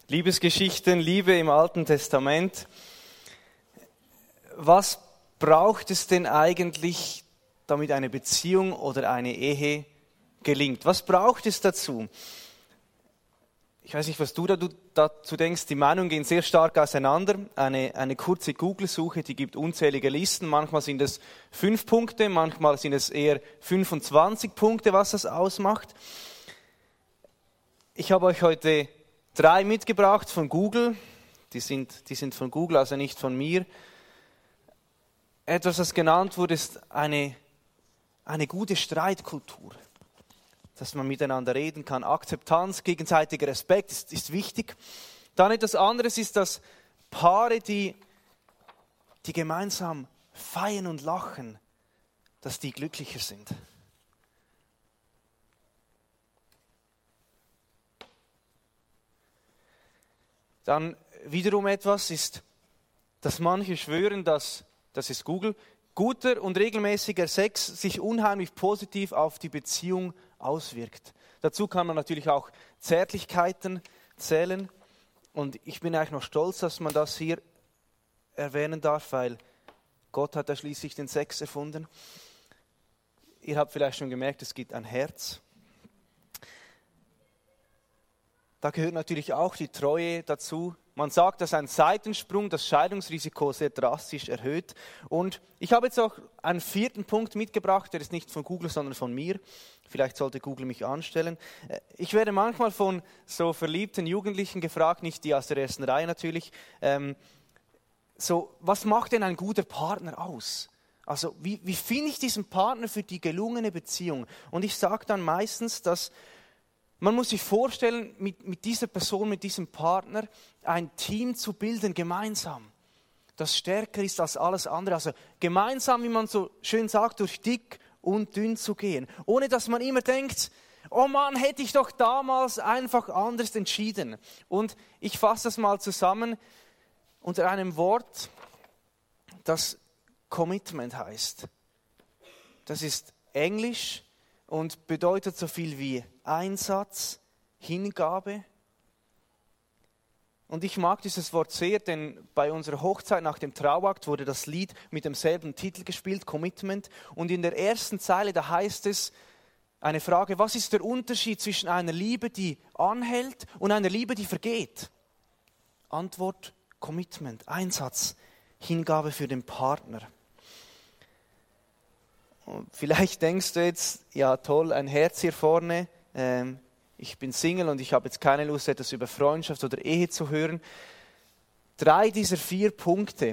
Liebesgeschichten, Liebe im Alten Testament. Was braucht es denn eigentlich, damit eine Beziehung oder eine Ehe gelingt? Was braucht es dazu? Ich weiß nicht, was du dazu denkst. Die Meinungen gehen sehr stark auseinander. Eine kurze Google-Suche, die gibt unzählige Listen. Manchmal sind es 5 Punkte, manchmal sind es eher 25 Punkte, was das ausmacht. Ich habe euch heute 3 mitgebracht von Google. Die sind von Google, also nicht von mir. Etwas, das genannt wurde, ist eine gute Streitkultur. Dass man miteinander reden kann. Akzeptanz, gegenseitiger Respekt ist wichtig. Dann etwas anderes ist, dass Paare, die gemeinsam feiern und lachen, dass die glücklicher sind. Dann wiederum etwas ist, dass manche schwören, das ist Google, guter und regelmäßiger Sex sich unheimlich positiv auf die Beziehung auswirkt. Dazu kann man natürlich auch Zärtlichkeiten zählen. Und ich bin eigentlich noch stolz, dass man das hier erwähnen darf, weil Gott hat ja schließlich den Sex erfunden. Ihr habt vielleicht schon gemerkt, es gibt ein Herz. Da gehört natürlich auch die Treue dazu. Man sagt, dass ein Seitensprung das Scheidungsrisiko sehr drastisch erhöht. Und ich habe jetzt auch einen 4. Punkt mitgebracht, der ist nicht von Google, sondern von mir. Vielleicht sollte Google mich anstellen. Ich werde manchmal von so verliebten Jugendlichen gefragt, nicht die aus der ersten Reihe natürlich, was macht denn ein guter Partner aus? Also wie finde ich diesen Partner für die gelungene Beziehung? Und ich sage dann meistens, dass man muss sich vorstellen, mit dieser Person, mit diesem Partner ein Team zu bilden, gemeinsam, das stärker ist als alles andere. Also gemeinsam, wie man so schön sagt, durch dick und dünn zu gehen. Ohne dass man immer denkt, oh Mann, hätte ich doch damals einfach anders entschieden. Und ich fasse das mal zusammen unter einem Wort, das Commitment heißt. Das ist Englisch und bedeutet so viel wie Einsatz, Hingabe. Und ich mag dieses Wort sehr, denn bei unserer Hochzeit nach dem Trauakt wurde das Lied mit demselben Titel gespielt, Commitment. Und in der ersten Zeile, da heißt es, eine Frage, was ist der Unterschied zwischen einer Liebe, die anhält und einer Liebe, die vergeht? Antwort, Commitment, Einsatz, Hingabe für den Partner. Und vielleicht denkst du jetzt, ja toll, ein Herz hier vorne, ich bin Single und ich habe jetzt keine Lust, etwas über Freundschaft oder Ehe zu hören. 3 dieser 4 Punkte,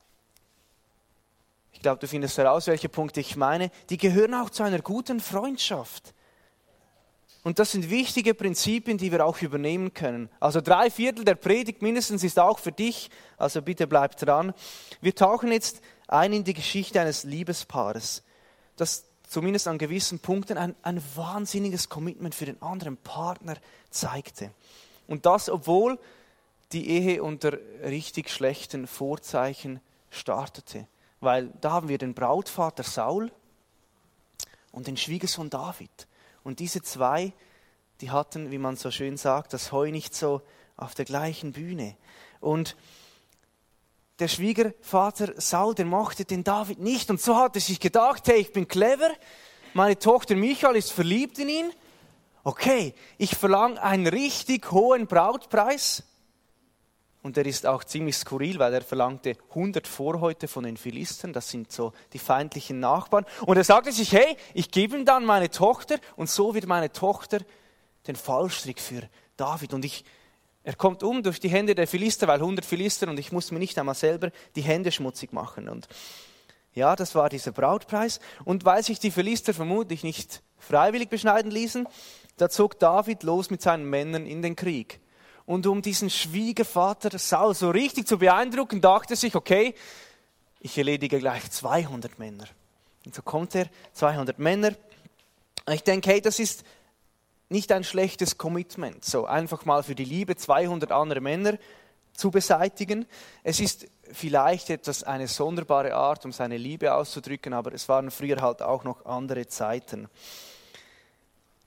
ich glaube, du findest heraus, welche Punkte ich meine, die gehören auch zu einer guten Freundschaft. Und das sind wichtige Prinzipien, die wir auch übernehmen können. Also 3/4 der Predigt mindestens ist auch für dich, also bitte bleib dran. Wir tauchen jetzt ein in die Geschichte eines Liebespaares, das zumindest an gewissen Punkten ein wahnsinniges Commitment für den anderen Partner zeigte. Und das, obwohl die Ehe unter richtig schlechten Vorzeichen startete. Weil da haben wir den Brautvater Saul und den Schwiegersohn David. Und diese 2, die hatten, wie man so schön sagt, das Heu nicht so auf der gleichen Bühne. Und der Schwiegervater Saul, der mochte den David nicht. Und so hat er sich gedacht, hey, ich bin clever, meine Tochter Michael ist verliebt in ihn. Okay, ich verlange einen richtig hohen Brautpreis. Und der ist auch ziemlich skurril, weil er verlangte 100 Vorhäute von den Philistern, das sind so die feindlichen Nachbarn. Und er sagte sich, hey, ich gebe ihm dann meine Tochter und so wird meine Tochter den Fallstrick für David. Und er kommt durch die Hände der Philister, weil 100 Philister und ich muss mir nicht einmal selber die Hände schmutzig machen. Und ja, das war dieser Brautpreis. Und weil sich die Philister vermutlich nicht freiwillig beschneiden ließen, da zog David los mit seinen Männern in den Krieg. Und um diesen Schwiegervater Saul so richtig zu beeindrucken, dachte er sich, okay, ich erledige gleich 200 Männer. Und so kommt 200 Männer. Ich denke, hey, das ist nicht ein schlechtes Commitment, so einfach mal für die Liebe 200 andere Männer zu beseitigen. Es ist vielleicht eine sonderbare Art, um seine Liebe auszudrücken, aber es waren früher halt auch noch andere Zeiten.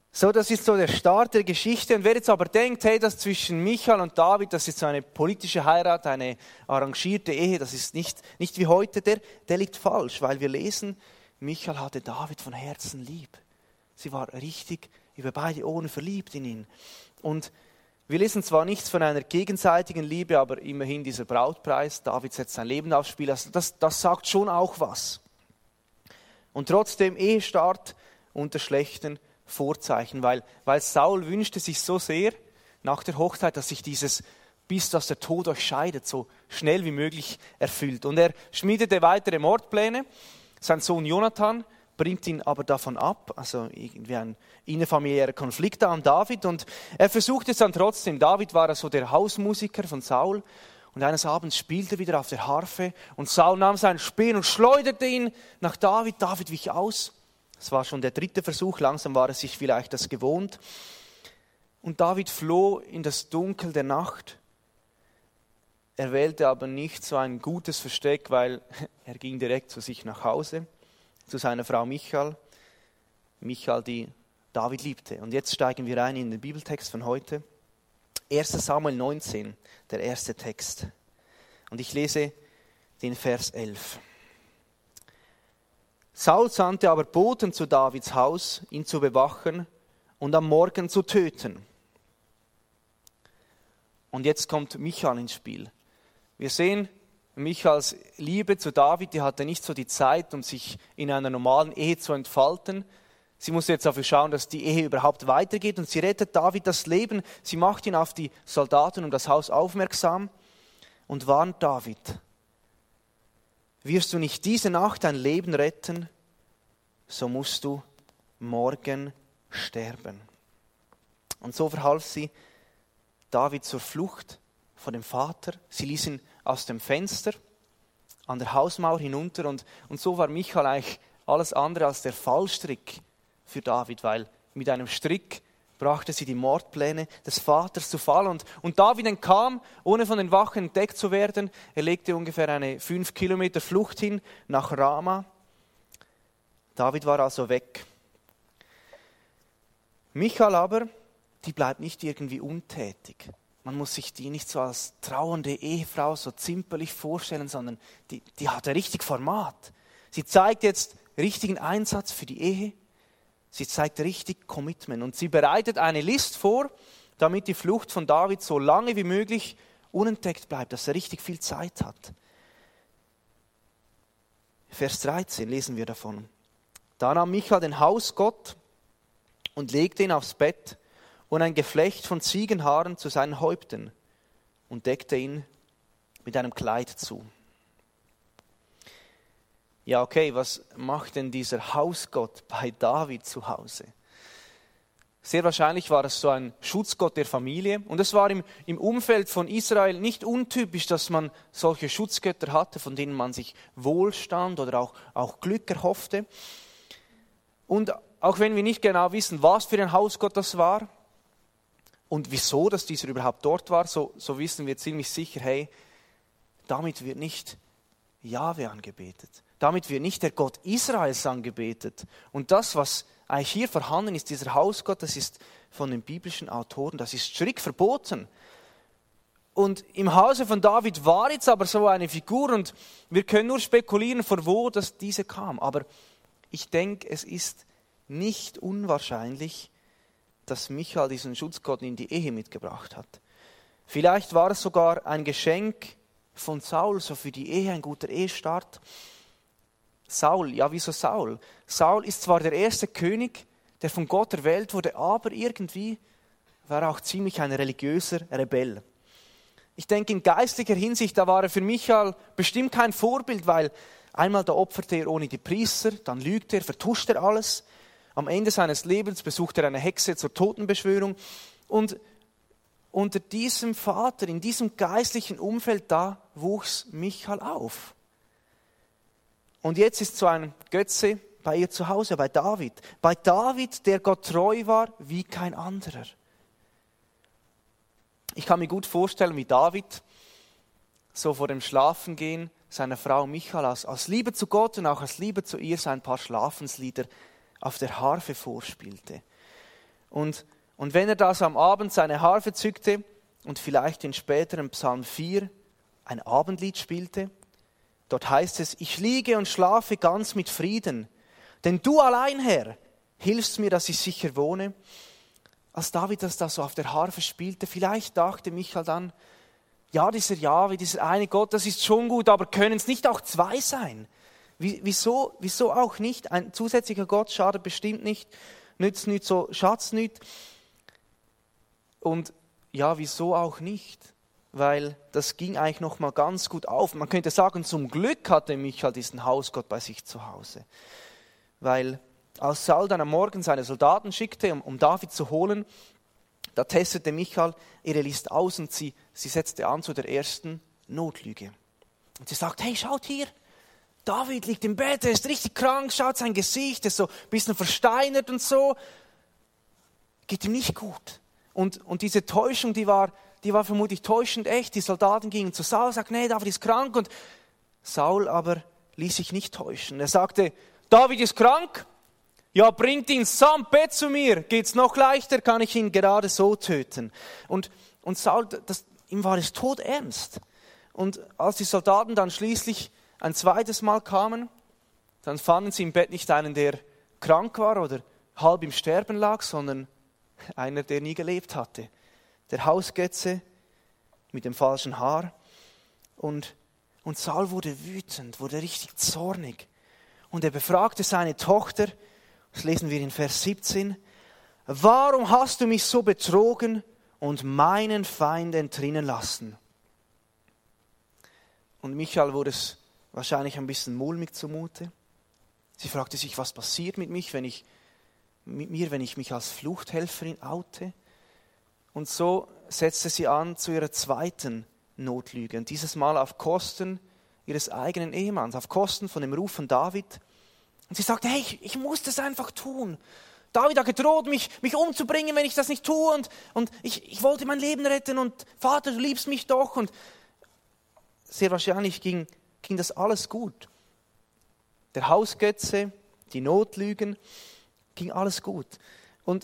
So, das ist so der Start der Geschichte. Und wer jetzt aber denkt, hey, das zwischen Michal und David, das ist so eine politische Heirat, eine arrangierte Ehe, das ist nicht wie heute, der liegt falsch, weil wir lesen, Michal hatte David von Herzen lieb. Sie war richtig über beide Ohren verliebt in ihn. Und wir lesen zwar nichts von einer gegenseitigen Liebe, aber immerhin dieser Brautpreis, David setzt sein Leben aufs Spiel, also das sagt schon auch was. Und trotzdem Ehestart unter schlechten Vorzeichen, weil Saul wünschte sich so sehr nach der Hochzeit, dass sich dieses bis dass der Tod euch scheidet, so schnell wie möglich erfüllt. Und er schmiedete weitere Mordpläne. Sein Sohn Jonathan bringt ihn aber davon ab, also irgendwie ein innerfamiliärer Konflikt da an David. Und er versucht es dann trotzdem. David war also der Hausmusiker von Saul. Und eines Abends spielte er wieder auf der Harfe. Und Saul nahm seinen Speer und schleuderte ihn nach David. David wich aus. Es war schon der 3. Versuch, langsam war er sich vielleicht das gewohnt. Und David floh in das Dunkel der Nacht. Er wählte aber nicht so ein gutes Versteck, weil er ging direkt zu sich nach Hause, zu seiner Frau Michal. Michal, die David liebte. Und jetzt steigen wir ein in den Bibeltext von heute. 1. Samuel 19, der erste Text. Und ich lese den Vers 11. Saul sandte aber Boten zu Davids Haus, ihn zu bewachen und am Morgen zu töten. Und jetzt kommt Michal ins Spiel. Wir sehen Michals Liebe zu David, die hatte nicht so die Zeit, um sich in einer normalen Ehe zu entfalten. Sie musste jetzt dafür schauen, dass die Ehe überhaupt weitergeht und sie rettet David das Leben. Sie macht ihn auf die Soldaten um das Haus aufmerksam und warnt David. Wirst du nicht diese Nacht dein Leben retten, so musst du morgen sterben. Und so verhalf sie David zur Flucht vor dem Vater. Sie ließ ihn aus dem Fenster an der Hausmauer hinunter und so war Michal eigentlich alles andere als der Fallstrick für David, weil mit einem Strick brachte sie die Mordpläne des Vaters zu Fall. Und David entkam, ohne von den Wachen entdeckt zu werden. Er legte ungefähr eine 5 Kilometer Flucht hin nach Rama. David war also weg. Michal aber, die bleibt nicht irgendwie untätig. Man muss sich die nicht so als trauernde Ehefrau so zimperlich vorstellen, sondern die hatte richtig Format. Sie zeigt jetzt richtigen Einsatz für die Ehe. Sie zeigt richtig Commitment und sie bereitet eine List vor, damit die Flucht von David so lange wie möglich unentdeckt bleibt, dass er richtig viel Zeit hat. Vers 13 lesen wir davon. Da nahm Michal den Hausgott und legte ihn aufs Bett und ein Geflecht von Ziegenhaaren zu seinen Häupten und deckte ihn mit einem Kleid zu. Ja, okay, was macht denn dieser Hausgott bei David zu Hause? Sehr wahrscheinlich war es so ein Schutzgott der Familie. Und es war im Umfeld von Israel nicht untypisch, dass man solche Schutzgötter hatte, von denen man sich Wohlstand oder auch Glück erhoffte. Und auch wenn wir nicht genau wissen, was für ein Hausgott das war und wieso, dass dieser überhaupt dort war, so wissen wir ziemlich sicher, hey, damit wird nicht Jahwe angebetet. Damit wird nicht der Gott Israels angebetet. Und das, was eigentlich hier vorhanden ist, dieser Hausgott, das ist von den biblischen Autoren, das ist strikt verboten. Und im Hause von David war jetzt aber so eine Figur und wir können nur spekulieren, von wo das diese kam. Aber ich denke, es ist nicht unwahrscheinlich, dass Michal diesen Schutzgott in die Ehe mitgebracht hat. Vielleicht war es sogar ein Geschenk von Saul, so für die Ehe, ein guter Ehestart. Saul, ja wieso Saul? Saul ist zwar der erste König, der von Gott erwählt wurde, aber irgendwie war er auch ziemlich ein religiöser Rebell. Ich denke, in geistlicher Hinsicht, da war er für Michal bestimmt kein Vorbild, weil einmal da opferte er ohne die Priester, dann lügt er, vertuscht er alles. Am Ende seines Lebens besucht er eine Hexe zur Totenbeschwörung. Und unter diesem Vater, in diesem geistlichen Umfeld, da wuchs Michal auf. Und jetzt ist so ein Götze bei ihr zu Hause, bei David. Bei David, der Gott treu war wie kein anderer. Ich kann mir gut vorstellen, wie David so vor dem Schlafengehen seiner Frau Michal aus Liebe zu Gott und auch aus Liebe zu ihr so ein paar Schlafenslieder auf der Harfe vorspielte. Und wenn er da so am Abend seine Harfe zückte und vielleicht in späteren Psalm 4 ein Abendlied spielte, dort heißt es, ich liege und schlafe ganz mit Frieden, denn du allein, Herr, hilfst mir, dass ich sicher wohne. Als David das da so auf der Harfe spielte, vielleicht dachte Michael dann, ja, dieser Jahwe, dieser eine Gott, das ist schon gut, aber können es nicht auch zwei sein? Wieso auch nicht? Ein zusätzlicher Gott schadet bestimmt nicht, nützt nicht, so schadet nicht. Und ja, wieso auch nicht? Weil das ging eigentlich noch mal ganz gut auf. Man könnte sagen, zum Glück hatte Michael diesen Hausgott bei sich zu Hause. Weil als Saul dann am Morgen seine Soldaten schickte, um David zu holen, da testete Michael ihre List aus und sie setzte an zu der ersten Notlüge. Und sie sagt, hey, schaut hier, David liegt im Bett, er ist richtig krank, schaut sein Gesicht, ist so ein bisschen versteinert und so. Geht ihm nicht gut. Und diese Täuschung, die war vermutlich täuschend echt. Die Soldaten gingen zu Saul, sagten, nee, David ist krank. Und Saul aber ließ sich nicht täuschen. Er sagte, David ist krank? Ja, bringt ihn samt Bett zu mir. Geht's noch leichter, kann ich ihn gerade so töten. Und Saul, ihm war es todernst. Und als die Soldaten dann schließlich ein zweites Mal kamen, dann fanden sie im Bett nicht einen, der krank war oder halb im Sterben lag, sondern einer, der nie gelebt hatte. Der Hausgötze mit dem falschen Haar. Und Saul wurde wütend, wurde richtig zornig. Und er befragte seine Tochter, das lesen wir in Vers 17, warum hast du mich so betrogen und meinen Feind entrinnen lassen? Und Michael wurde es wahrscheinlich ein bisschen mulmig zumute. Sie fragte sich, was passiert mit mir, wenn ich mich als Fluchthelferin oute? Und so setzte sie an zu ihrer zweiten Notlüge. Und dieses Mal auf Kosten ihres eigenen Ehemanns, auf Kosten von dem Ruf von David. Und sie sagte, hey, ich muss das einfach tun. David hat gedroht, mich umzubringen, wenn ich das nicht tue. Und ich wollte mein Leben retten. Und Vater, du liebst mich doch. Und sehr wahrscheinlich ging das alles gut. Der Hausgötze, die Notlügen, ging alles gut. Und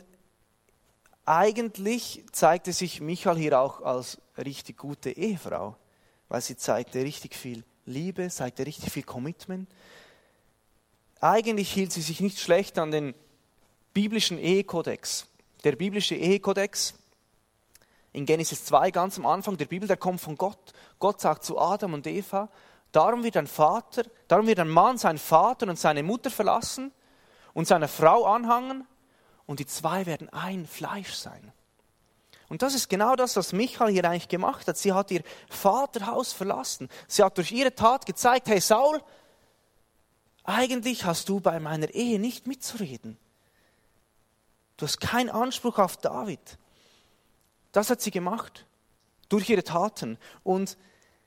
eigentlich zeigte sich Michael hier auch als richtig gute Ehefrau, weil sie zeigte richtig viel Liebe, zeigte richtig viel Commitment. Eigentlich hielt sie sich nicht schlecht an den biblischen Ehekodex. Der biblische Ehekodex in Genesis 2, ganz am Anfang der Bibel, der kommt von Gott. Gott sagt zu Adam und Eva, darum wird ein Mann seinen Vater und seine Mutter verlassen und seiner Frau anhangen und die zwei werden ein Fleisch sein. Und das ist genau das, was Michael hier eigentlich gemacht hat. Sie hat ihr Vaterhaus verlassen. Sie hat durch ihre Tat gezeigt, hey Saul, eigentlich hast du bei meiner Ehe nicht mitzureden. Du hast keinen Anspruch auf David. Das hat sie gemacht, durch ihre Taten. Und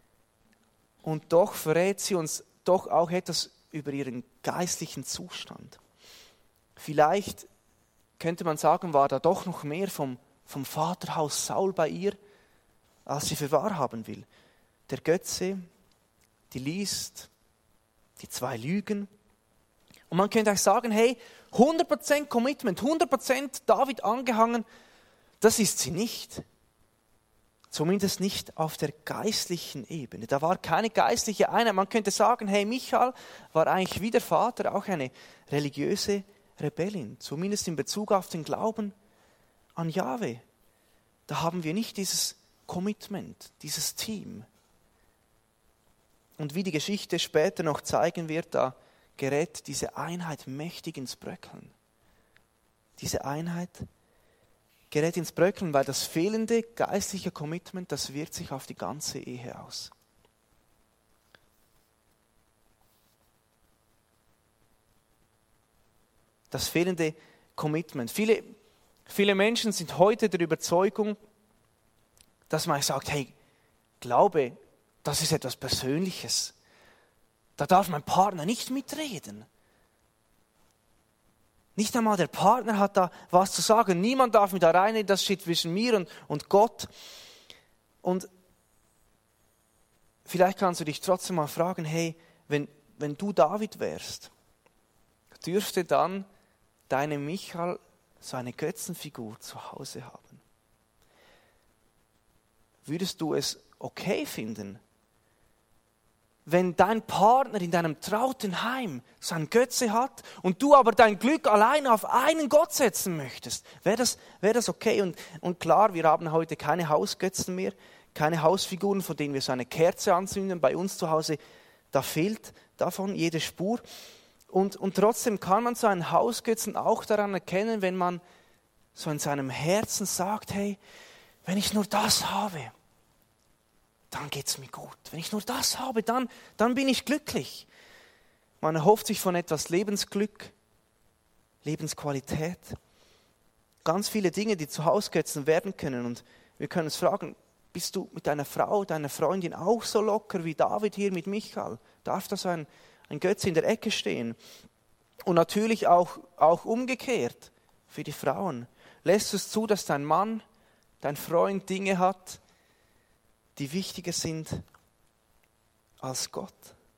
doch verrät sie uns doch auch etwas über ihren geistlichen Zustand. Vielleicht könnte man sagen, war da doch noch mehr vom Vaterhaus Saul bei ihr, als sie für wahr haben will. Der Götze, die List, die zwei Lügen. Und man könnte auch sagen, hey, 100% Commitment, 100% David angehangen, das ist sie nicht. Zumindest nicht auf der geistlichen Ebene. Da war keine geistliche Einheit. Man könnte sagen, hey, Michael war eigentlich wie der Vater auch eine religiöse Rebellin. Zumindest in Bezug auf den Glauben an Jahwe. Da haben wir nicht dieses Commitment, dieses Team. Und wie die Geschichte später noch zeigen wird, da gerät diese Einheit mächtig ins Bröckeln. Diese Einheit gerät ins Bröckeln, weil das fehlende geistliche Commitment, das wirkt sich auf die ganze Ehe aus. Das fehlende Commitment. Viele Menschen sind heute der Überzeugung, dass man sagt, hey, Glaube, das ist etwas Persönliches. Da darf mein Partner nicht mitreden. Nicht einmal der Partner hat da was zu sagen. Niemand darf mit da rein, das steht zwischen mir und Gott. Und vielleicht kannst du dich trotzdem mal fragen, hey, wenn du David wärst, dürfte dann deine Michael so eine Götzenfigur zu Hause haben? Würdest du es okay finden, wenn dein Partner in deinem trauten Heim so einen Götze hat und du aber dein Glück alleine auf einen Gott setzen möchtest? Wäre das okay? Und klar, wir haben heute keine Hausgötzen mehr, keine Hausfiguren, von denen wir so eine Kerze anzünden. Bei uns zu Hause, da fehlt davon jede Spur. Und trotzdem kann man so einen Hausgötzen auch daran erkennen, wenn man so in seinem Herzen sagt, hey, wenn ich nur das habe, dann geht es mir gut. Wenn ich nur das habe, dann bin ich glücklich. Man erhofft sich von etwas Lebensglück, Lebensqualität. Ganz viele Dinge, die zu Hausgötzen werden können. Und wir können uns fragen, bist du mit deiner Frau, deiner Freundin auch so locker wie David hier mit Michal? Darf da so ein Götze in der Ecke stehen? Und natürlich auch umgekehrt für die Frauen. Lässt du es zu, dass dein Mann, dein Freund Dinge hat, die wichtiger sind als Gott?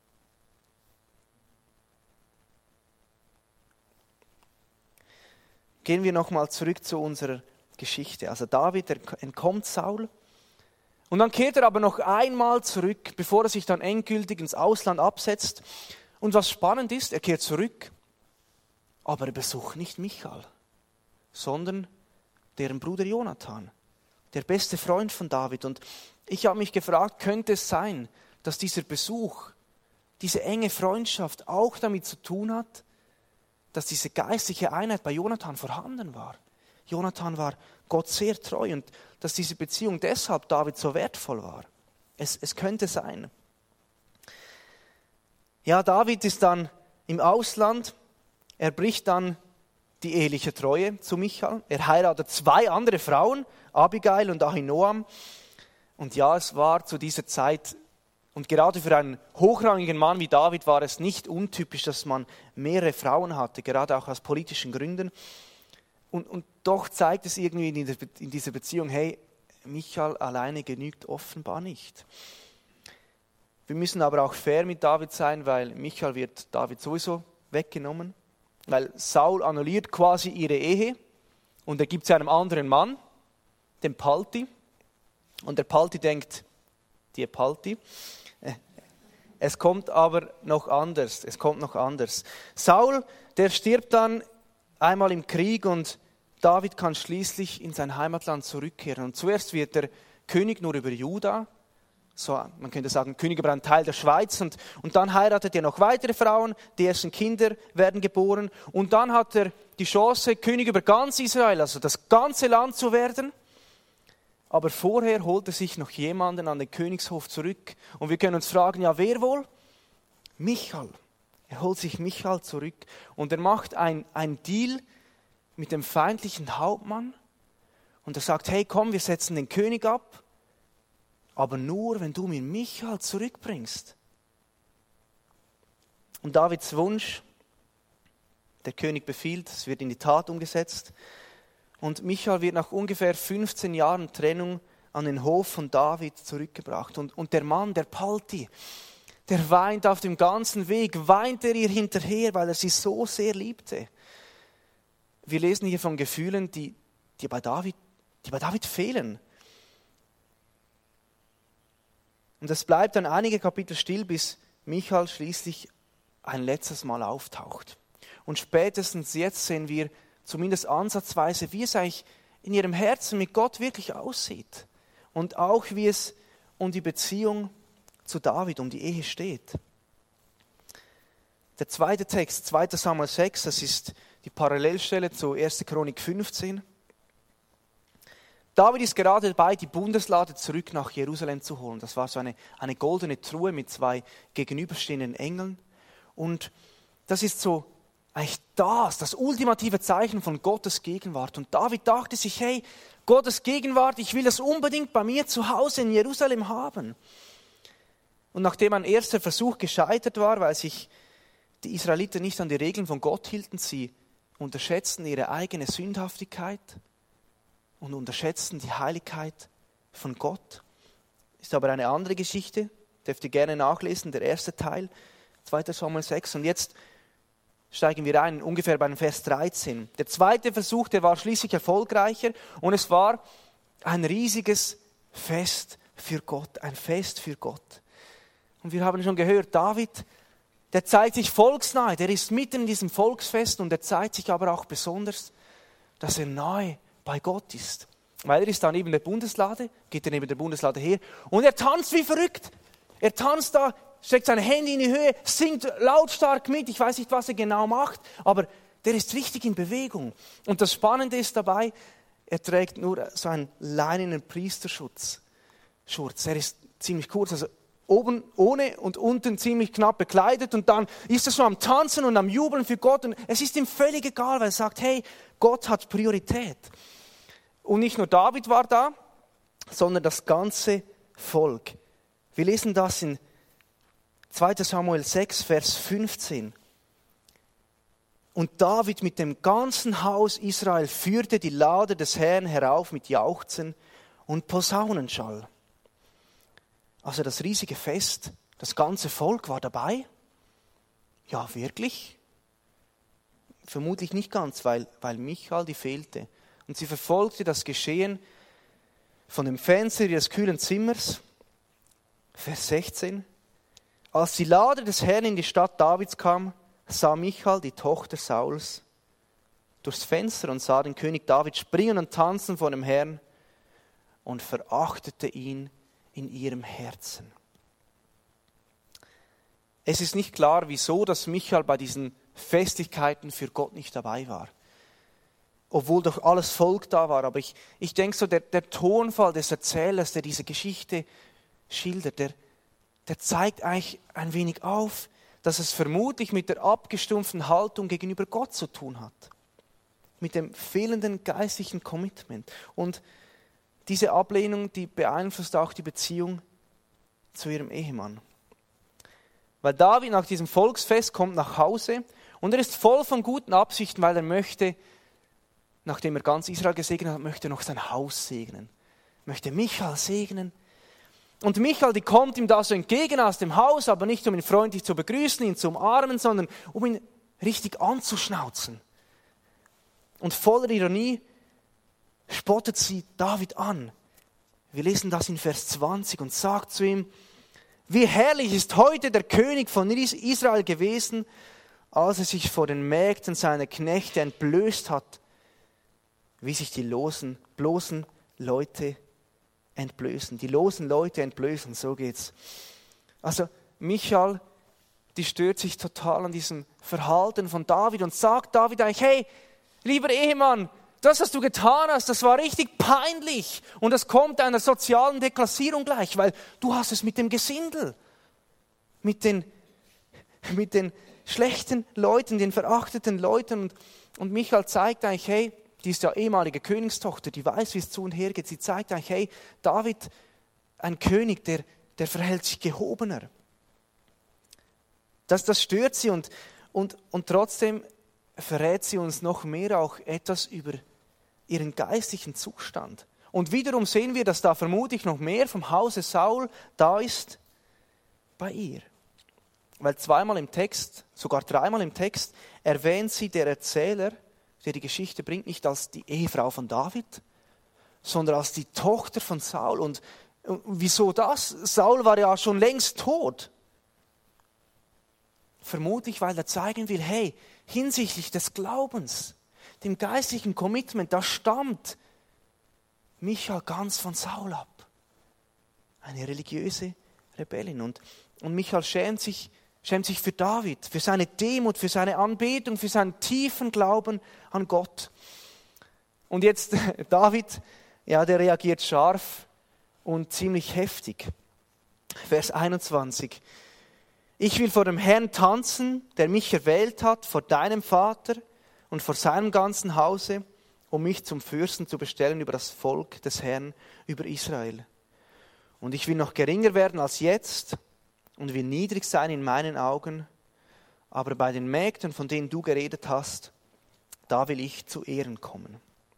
Gehen wir nochmal zurück zu unserer Geschichte. Also David entkommt Saul und dann kehrt er aber noch einmal zurück, bevor er sich dann endgültig ins Ausland absetzt. Und was spannend ist, er kehrt zurück, aber er besucht nicht Michal, sondern deren Bruder Jonathan, der beste Freund von David. Und ich habe mich gefragt, könnte es sein, dass dieser Besuch, diese enge Freundschaft auch damit zu tun hat, dass diese geistliche Einheit bei Jonathan vorhanden war. Jonathan war Gott sehr treu und dass diese Beziehung deshalb David so wertvoll war. Es könnte sein. Ja, David ist dann im Ausland, er bricht dann die eheliche Treue zu Michal. Er heiratet 2 andere Frauen, Abigail und Ahinoam. Und ja, es war zu dieser Zeit, und gerade für einen hochrangigen Mann wie David war es nicht untypisch, dass man mehrere Frauen hatte, gerade auch aus politischen Gründen. Und doch zeigt es irgendwie in dieser Beziehung, hey, Michal alleine genügt offenbar nicht. Wir müssen aber auch fair mit David sein, weil Michal wird David sowieso weggenommen. Weil Saul annulliert quasi ihre Ehe und er gibt sie einem anderen Mann, dem Palti. Und der Palti denkt, die Palti. Es kommt aber noch anders. Saul, der stirbt dann einmal im Krieg und David kann schließlich in sein Heimatland zurückkehren. Und zuerst wird er König nur über Juda. So, man könnte sagen, König über einen Teil der Schweiz und dann heiratet er noch weitere Frauen, die ersten Kinder werden geboren und dann hat er die Chance, König über ganz Israel, also das ganze Land zu werden. Aber vorher holt er sich noch jemanden an den Königshof zurück und wir können uns fragen, ja wer wohl? Michal. Er holt sich Michal zurück und er macht ein Deal mit dem feindlichen Hauptmann und er sagt, hey komm, wir setzen den König ab. Aber nur, wenn du mir Michal zurückbringst. Und Davids Wunsch, der König befiehlt, es wird in die Tat umgesetzt. Und Michal wird nach ungefähr 15 Jahren Trennung an den Hof von David zurückgebracht. Und der Mann, der Palti, der weint auf dem ganzen Weg, weint er ihr hinterher, weil er sie so sehr liebte. Wir lesen hier von Gefühlen, die bei David fehlen. Und es bleibt dann einige Kapitel still, bis Michal schließlich ein letztes Mal auftaucht. Und spätestens jetzt sehen wir zumindest ansatzweise, wie es eigentlich in ihrem Herzen mit Gott wirklich aussieht. Und auch wie es um die Beziehung zu David, um die Ehe steht. Der zweite Text, 2. Samuel 6, das ist die Parallelstelle zu 1. Chronik 15. David ist gerade dabei, die Bundeslade zurück nach Jerusalem zu holen. Das war so eine goldene Truhe mit 2 gegenüberstehenden Engeln. Und das ist so eigentlich das ultimative Zeichen von Gottes Gegenwart. Und David dachte sich, hey, Gottes Gegenwart, ich will das unbedingt bei mir zu Hause in Jerusalem haben. Und nachdem ein erster Versuch gescheitert war, weil sich die Israeliten nicht an die Regeln von Gott hielten, sie unterschätzten ihre eigene Sündhaftigkeit und unterschätzten die Heiligkeit von Gott. Ist aber eine andere Geschichte, dürft ihr gerne nachlesen, der erste Teil, 2. Samuel 6. Und jetzt steigen wir ein, ungefähr beim Vers 13. Der zweite Versuch, der war schließlich erfolgreicher und es war ein riesiges Fest für Gott, ein Fest für Gott. Und wir haben schon gehört, David, der zeigt sich volksnahe, der ist mitten in diesem Volksfest und er zeigt sich aber auch besonders, dass er nahe bei Gott ist. Weil er ist da neben der Bundeslade, geht er neben der Bundeslade her und er tanzt wie verrückt. Er tanzt da, streckt seine Hände in die Höhe, singt lautstark mit. Ich weiß nicht, was er genau macht, aber der ist richtig in Bewegung. Und das Spannende ist dabei, er trägt nur so einen leinenen Priesterschurz. Er ist ziemlich kurz, also oben ohne und unten ziemlich knapp bekleidet. Und dann ist er so am Tanzen und am Jubeln für Gott. Und es ist ihm völlig egal, weil er sagt, hey, Gott hat Priorität. Und nicht nur David war da, sondern das ganze Volk. Wir lesen das in 2. Samuel 6, Vers 15. Und David mit dem ganzen Haus Israel führte die Lade des Herrn herauf mit Jauchzen und Posaunenschall. Also das riesige Fest, das ganze Volk war dabei. Ja, wirklich? Vermutlich nicht ganz, weil Michal, die fehlte. Und sie verfolgte das Geschehen von dem Fenster ihres kühlen Zimmers. Vers 16. Als die Lade des Herrn in die Stadt Davids kam, sah Michal, die Tochter Sauls, durchs Fenster und sah den König David springen und tanzen vor dem Herrn und verachtete ihn in ihrem Herzen. Es ist nicht klar, wieso dass Michal bei diesen Festlichkeiten für Gott nicht dabei war. Obwohl doch alles Volk da war. Aber ich denke so, der Tonfall des Erzählers, der diese Geschichte schildert, der zeigt eigentlich ein wenig auf, dass es vermutlich mit der abgestumpften Haltung gegenüber Gott zu tun hat. Mit dem fehlenden geistlichen Commitment. Und diese Ablehnung, die beeinflusst auch die Beziehung zu ihrem Ehemann. Weil David nach diesem Volksfest kommt nach Hause und er ist voll von guten Absichten, weil er möchte, nachdem er ganz Israel gesegnet hat, möchte er noch sein Haus segnen. Möchte Michal segnen. Und Michal, die kommt ihm da so entgegen aus dem Haus, aber nicht um ihn freundlich zu begrüßen, ihn zu umarmen, sondern um ihn richtig anzuschnauzen. Und voller Ironie spottet sie David an. Wir lesen das in Vers 20 und sagt zu ihm, wie herrlich ist heute der König von Israel gewesen, als er sich vor den Mägden seiner Knechte entblößt hat, wie sich die bloßen Leute entblößen. Die losen Leute entblößen, so geht's. Also Michal, die stört sich total an diesem Verhalten von David und sagt David eigentlich, hey, lieber Ehemann, das, was du getan hast, das war richtig peinlich. Und das kommt einer sozialen Deklassierung gleich, weil du hast es mit dem Gesindel, mit den schlechten Leuten, den verachteten Leuten. Und Michal zeigt eigentlich, hey, die ist ja ehemalige Königstochter, die weiß, wie es zu und her geht. Sie zeigt eigentlich, hey, David, ein König, der verhält sich gehobener. Das stört sie und trotzdem verrät sie uns noch mehr auch etwas über ihren geistlichen Zustand. Und wiederum sehen wir, dass da vermutlich noch mehr vom Hause Saul da ist bei ihr. Weil zweimal im Text, sogar dreimal im Text, erwähnt sie der Erzähler, der die Geschichte bringt, nicht als die Ehefrau von David, sondern als die Tochter von Saul. Und wieso das? Saul war ja schon längst tot. Vermutlich, weil er zeigen will, hey, hinsichtlich des Glaubens, dem geistlichen Commitment, da stammt Michal ganz von Saul ab. Eine religiöse Rebellin. Und Michal schämt sich für David, für seine Demut, für seine Anbetung, für seinen tiefen Glauben an Gott. Und jetzt David, ja, der reagiert scharf und ziemlich heftig. Vers 21. Ich will vor dem Herrn tanzen, der mich erwählt hat, vor deinem Vater und vor seinem ganzen Hause, um mich zum Fürsten zu bestellen über das Volk des Herrn, über Israel. Und ich will noch geringer werden als jetzt und will niedrig sein in meinen Augen, aber bei den Mägden, von denen du geredet hast, da will ich zu Ehren kommen.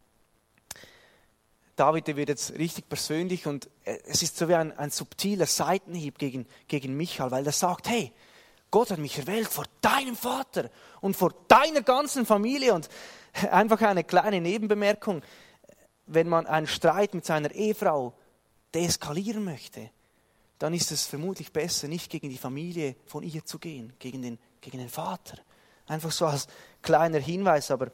David, der wird jetzt richtig persönlich und es ist so wie ein subtiler Seitenhieb gegen Michal, weil er sagt, hey, Gott hat mich erwählt vor deinem Vater und vor deiner ganzen Familie. Und einfach eine kleine Nebenbemerkung, wenn man einen Streit mit seiner Ehefrau deeskalieren möchte, dann ist es vermutlich besser, nicht gegen die Familie von ihr zu gehen, gegen den Vater. Einfach so als kleiner Hinweis, aber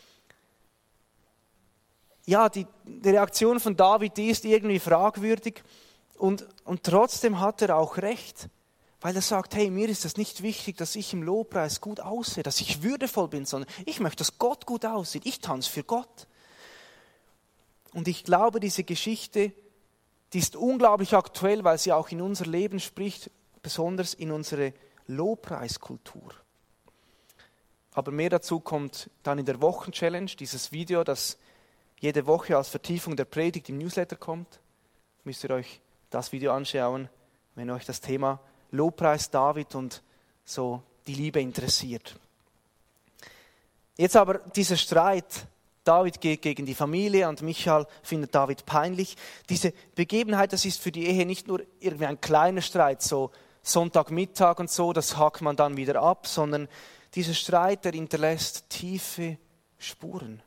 ja, die Reaktion von David, die ist irgendwie fragwürdig und trotzdem hat er auch recht, weil er sagt, hey, mir ist es nicht wichtig, dass ich im Lobpreis gut aussehe, dass ich würdevoll bin, sondern ich möchte, dass Gott gut aussieht. Ich tanze für Gott. Und ich glaube, diese Geschichte, die ist unglaublich aktuell, weil sie auch in unser Leben spricht, besonders in unsere Lobpreiskultur. Aber mehr dazu kommt dann in der Wochenchallenge, dieses Video, das jede Woche als Vertiefung der Predigt im Newsletter kommt. Müsst ihr euch das Video anschauen, wenn euch das Thema Lobpreis David und so die Liebe interessiert. Jetzt aber dieser Streit, David geht gegen die Familie und Michal findet David peinlich. Diese Begebenheit, das ist für die Ehe nicht nur irgendwie ein kleiner Streit, so Sonntagmittag und so, das hakt man dann wieder ab, sondern dieser Streit, der hinterlässt tiefe Spuren.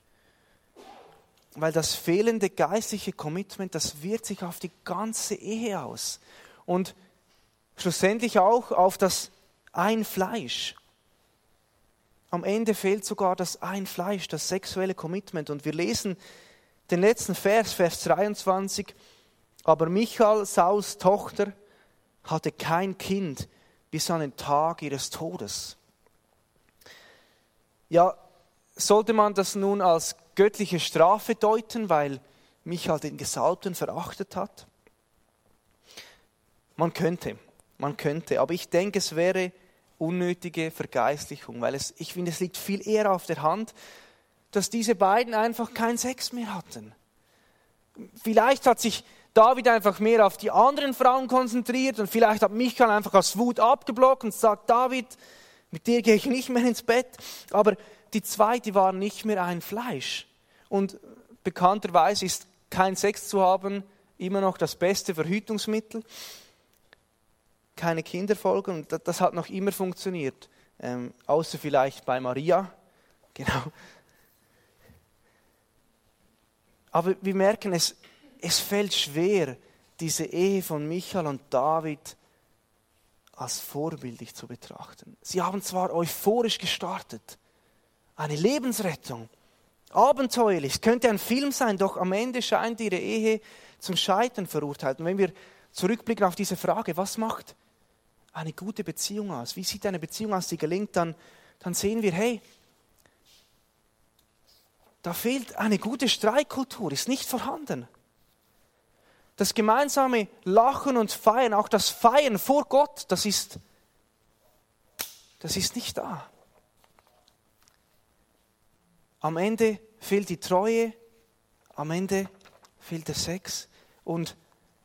Weil das fehlende geistliche Commitment, das wirkt sich auf die ganze Ehe aus. Und schlussendlich auch auf das ein Fleisch. Am Ende fehlt sogar das ein Fleisch, das sexuelle Commitment. Und wir lesen den letzten Vers 23. Aber Michal, Sauls Tochter, hatte kein Kind bis an den Tag ihres Todes. Ja, sollte man das nun als göttliche Strafe deuten, weil Michal den Gesalbten verachtet hat? Man könnte, aber ich denke, es wäre unnötige Vergeistlichung, weil ich finde, es liegt viel eher auf der Hand, dass diese beiden einfach keinen Sex mehr hatten. Vielleicht hat sich David einfach mehr auf die anderen Frauen konzentriert und vielleicht hat Michal einfach aus Wut abgeblockt und sagt, David, mit dir gehe ich nicht mehr ins Bett, aber die zwei, die waren nicht mehr ein Fleisch. Und bekannterweise ist kein Sex zu haben immer noch das beste Verhütungsmittel. Keine Kinder folgen und das hat noch immer funktioniert. Außer vielleicht bei Maria. Genau. Aber wir merken, es fällt schwer, diese Ehe von Michal und David als vorbildlich zu betrachten. Sie haben zwar euphorisch gestartet, eine Lebensrettung, abenteuerlich, es könnte ein Film sein, doch am Ende scheint ihre Ehe zum Scheitern verurteilt. Und wenn wir zurückblicken auf diese Frage, was macht eine gute Beziehung aus? Wie sieht eine Beziehung aus, die gelingt? Dann sehen wir, hey, da fehlt eine gute Streitkultur, ist nicht vorhanden. Das gemeinsame Lachen und Feiern, auch das Feiern vor Gott, das ist nicht da. Am Ende fehlt die Treue, am Ende fehlt der Sex. Und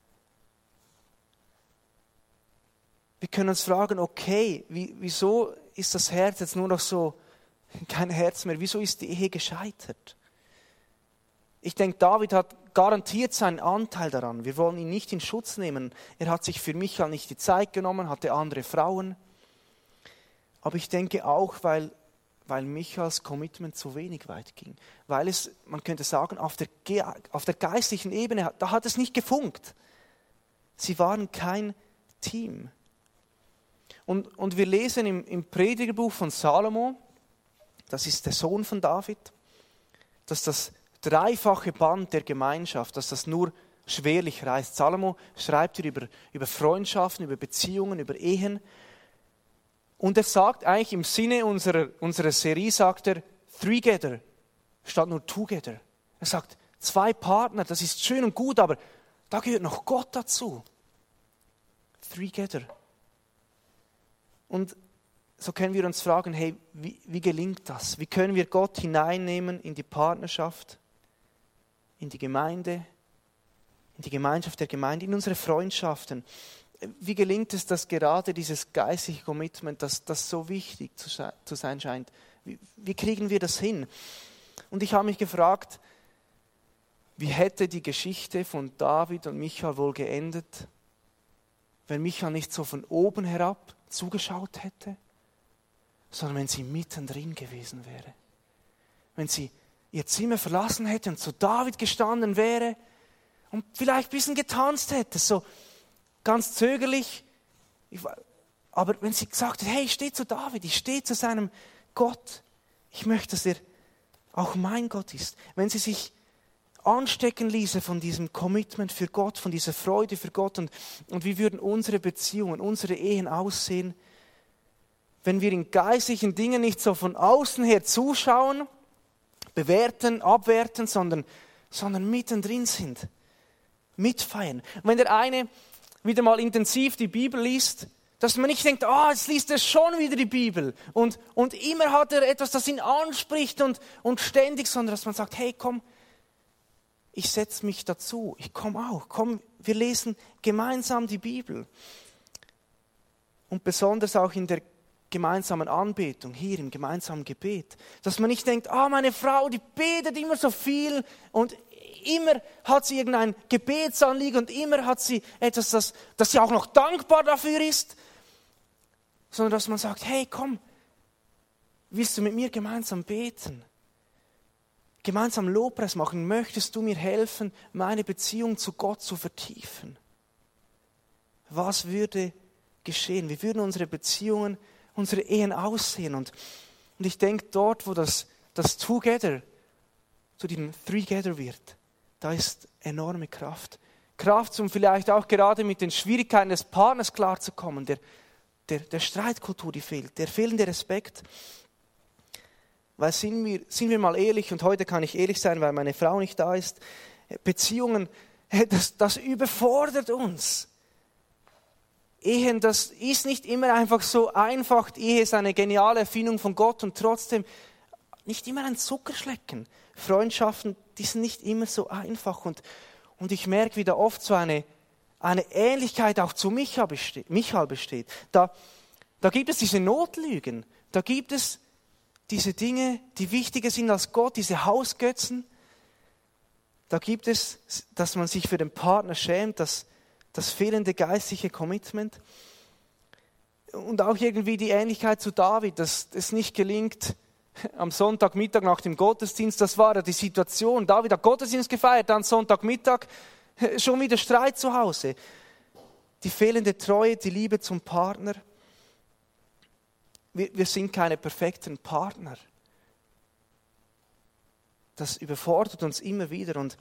wir können uns fragen, okay, wieso ist das Herz jetzt nur noch so, kein Herz mehr, wieso ist die Ehe gescheitert? Ich denke, David hat garantiert seinen Anteil daran. Wir wollen ihn nicht in Schutz nehmen. Er hat sich für Michal nicht die Zeit genommen, hatte andere Frauen. Aber ich denke auch, weil Michals Commitment zu wenig weit ging. Weil es, man könnte sagen, auf der geistlichen Ebene, da hat es nicht gefunkt. Sie waren kein Team. Und wir lesen im Predigerbuch von Salomo, das ist der Sohn von David, dass das dreifache Band der Gemeinschaft, dass das nur schwerlich reißt. Salomo schreibt hier über Freundschaften, über Beziehungen, über Ehen. Und er sagt eigentlich im Sinne unserer Serie, sagt er, together, statt nur together. Er sagt, zwei Partner, das ist schön und gut, aber da gehört noch Gott dazu. Together. Und so können wir uns fragen, hey, wie gelingt das? Wie können wir Gott hineinnehmen in die Partnerschaft, in die Gemeinde, in die Gemeinschaft der Gemeinde, in unsere Freundschaften? Wie gelingt es, dass gerade dieses geistliche Commitment, das so wichtig zu sein scheint, wie kriegen wir das hin? Und ich habe mich gefragt, wie hätte die Geschichte von David und Michal wohl geendet, wenn Michal nicht so von oben herab zugeschaut hätte, sondern wenn sie mittendrin gewesen wäre. Wenn sie ihr Zimmer verlassen hätte und zu David gestanden wäre und vielleicht ein bisschen getanzt hätte, so ganz zögerlich. Aber wenn sie gesagt hat, hey, ich stehe zu David, ich stehe zu seinem Gott, ich möchte, dass er auch mein Gott ist. Wenn sie sich anstecken ließe von diesem Commitment für Gott, von dieser Freude für Gott und wie würden unsere Beziehungen, unsere Ehen aussehen, wenn wir in geistlichen Dingen nicht so von außen her zuschauen, bewerten, abwerten, sondern mittendrin sind, mitfeiern. Und wenn der eine wieder mal intensiv die Bibel liest, dass man nicht denkt, jetzt liest er schon wieder die Bibel und immer hat er etwas, das ihn anspricht und ständig, sondern dass man sagt, hey, komm, ich setze mich dazu, ich komme auch, komm, wir lesen gemeinsam die Bibel. Und besonders auch in der gemeinsamen Anbetung, hier im gemeinsamen Gebet, dass man nicht denkt, meine Frau, die betet immer so viel und immer hat sie irgendein Gebetsanliegen und immer hat sie etwas, dass sie auch noch dankbar dafür ist, sondern dass man sagt, hey, komm, willst du mit mir gemeinsam beten? Gemeinsam Lobpreis machen, möchtest du mir helfen, meine Beziehung zu Gott zu vertiefen? Was würde geschehen? Wie würden unsere Beziehungen, unsere Ehen aussehen? Und ich denke, dort, wo das Together zu dem Together wird, da ist enorme Kraft. Kraft, um vielleicht auch gerade mit den Schwierigkeiten des Partners klarzukommen, der Streitkultur, die fehlt, der fehlende Respekt. Weil sind wir mal ehrlich, und heute kann ich ehrlich sein, weil meine Frau nicht da ist, Beziehungen, das überfordert uns. Ehen, das ist nicht immer einfach so einfach. Die Ehe ist eine geniale Erfindung von Gott und trotzdem nicht immer ein Zuckerschlecken. Freundschaften, die sind nicht immer so einfach. Und ich merke, wie da oft so eine Ähnlichkeit auch zu Michael besteht. Da gibt es diese Notlügen, da gibt es diese Dinge, die wichtiger sind als Gott, diese Hausgötzen. Da gibt es, dass man sich für den Partner schämt, das fehlende geistliche Commitment. Und auch irgendwie die Ähnlichkeit zu David, dass es nicht gelingt, am Sonntagmittag nach dem Gottesdienst, das war ja die Situation. David hat Gottesdienst gefeiert, dann Sonntagmittag, schon wieder Streit zu Hause. Die fehlende Treue, die Liebe zum Partner. Wir sind keine perfekten Partner. Das überfordert uns immer wieder und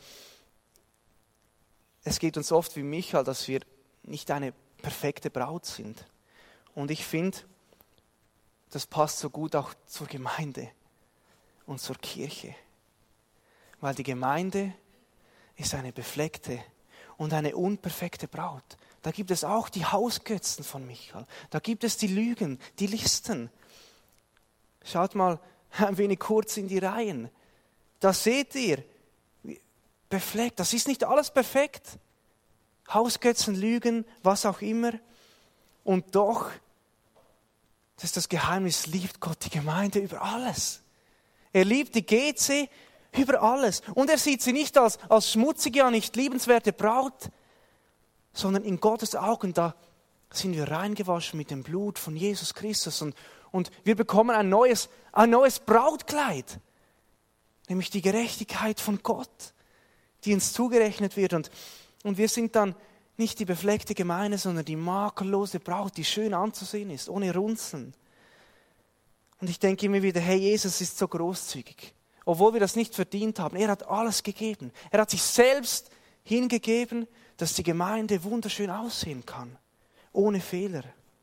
es geht uns oft wie Michael, dass wir nicht eine perfekte Braut sind. Und ich finde, das passt so gut auch zur Gemeinde und zur Kirche. Weil die Gemeinde ist eine befleckte und eine unperfekte Braut. Da gibt es auch die Hausgötzen von Michael. Da gibt es die Lügen, die Listen. Schaut mal ein wenig kurz in die Reihen. Da seht ihr, befleckt. Das ist nicht alles perfekt. Hausgötzen, Lügen, was auch immer. Und doch, das ist das Geheimnis, liebt Gott die Gemeinde über alles. Er liebt die GC über alles. Und er sieht sie nicht als schmutzige, nicht liebenswerte Braut, sondern in Gottes Augen, da sind wir reingewaschen mit dem Blut von Jesus Christus. Und wir bekommen ein neues Brautkleid, nämlich die Gerechtigkeit von Gott, die uns zugerechnet wird. Und wir sind dann nicht die befleckte Gemeinde, sondern die makellose Braut, die schön anzusehen ist, ohne Runzeln. Und ich denke immer wieder, hey, Jesus ist so großzügig. Obwohl wir das nicht verdient haben. Er hat alles gegeben. Er hat sich selbst hingegeben, dass die Gemeinde wunderschön aussehen kann. Ohne Fehler.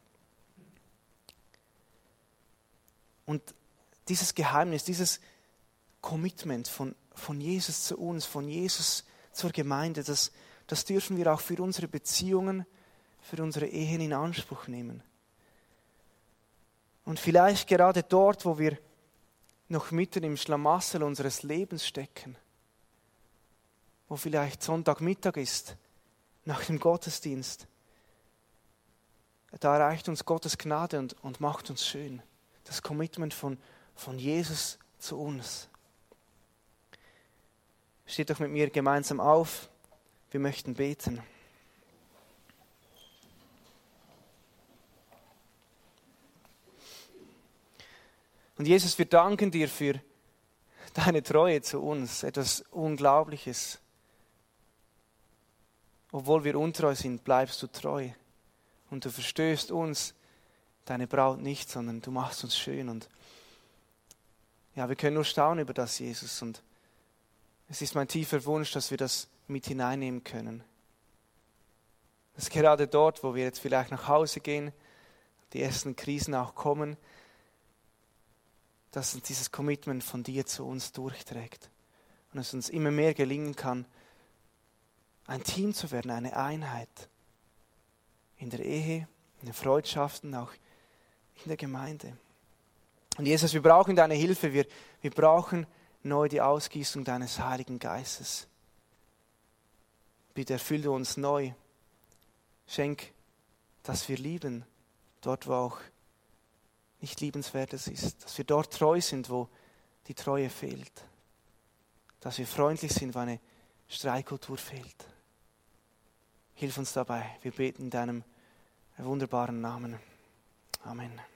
Und dieses Geheimnis, dieses Commitment von Jesus zu uns, von Jesus zur Gemeinde, das dürfen wir auch für unsere Beziehungen, für unsere Ehen in Anspruch nehmen. Und vielleicht gerade dort, wo wir noch mitten im Schlamassel unseres Lebens stecken, wo vielleicht Sonntagmittag ist, nach dem Gottesdienst, da erreicht uns Gottes Gnade und macht uns schön. Das Commitment von Jesus zu uns. Steht doch mit mir gemeinsam auf. Wir möchten beten. Und Jesus, wir danken dir für deine Treue zu uns, etwas Unglaubliches. Obwohl wir untreu sind, bleibst du treu. Und du verstößt uns, deine Braut nicht, sondern du machst uns schön. Und ja, wir können nur staunen über das, Jesus. Und es ist mein tiefer Wunsch, dass wir das mit hineinnehmen können. Dass gerade dort, wo wir jetzt vielleicht nach Hause gehen, die ersten Krisen auch kommen, dass uns dieses Commitment von dir zu uns durchträgt. Und es uns immer mehr gelingen kann, ein Team zu werden, eine Einheit. In der Ehe, in den Freundschaften, auch in der Gemeinde. Und Jesus, wir brauchen deine Hilfe. Wir brauchen neu die Ausgießung deines Heiligen Geistes. Bitte erfülle uns neu. Schenk, dass wir lieben, dort wo auch nicht liebenswertes ist. Dass wir dort treu sind, wo die Treue fehlt. Dass wir freundlich sind, wo eine Streitkultur fehlt. Hilf uns dabei. Wir beten in deinem wunderbaren Namen. Amen.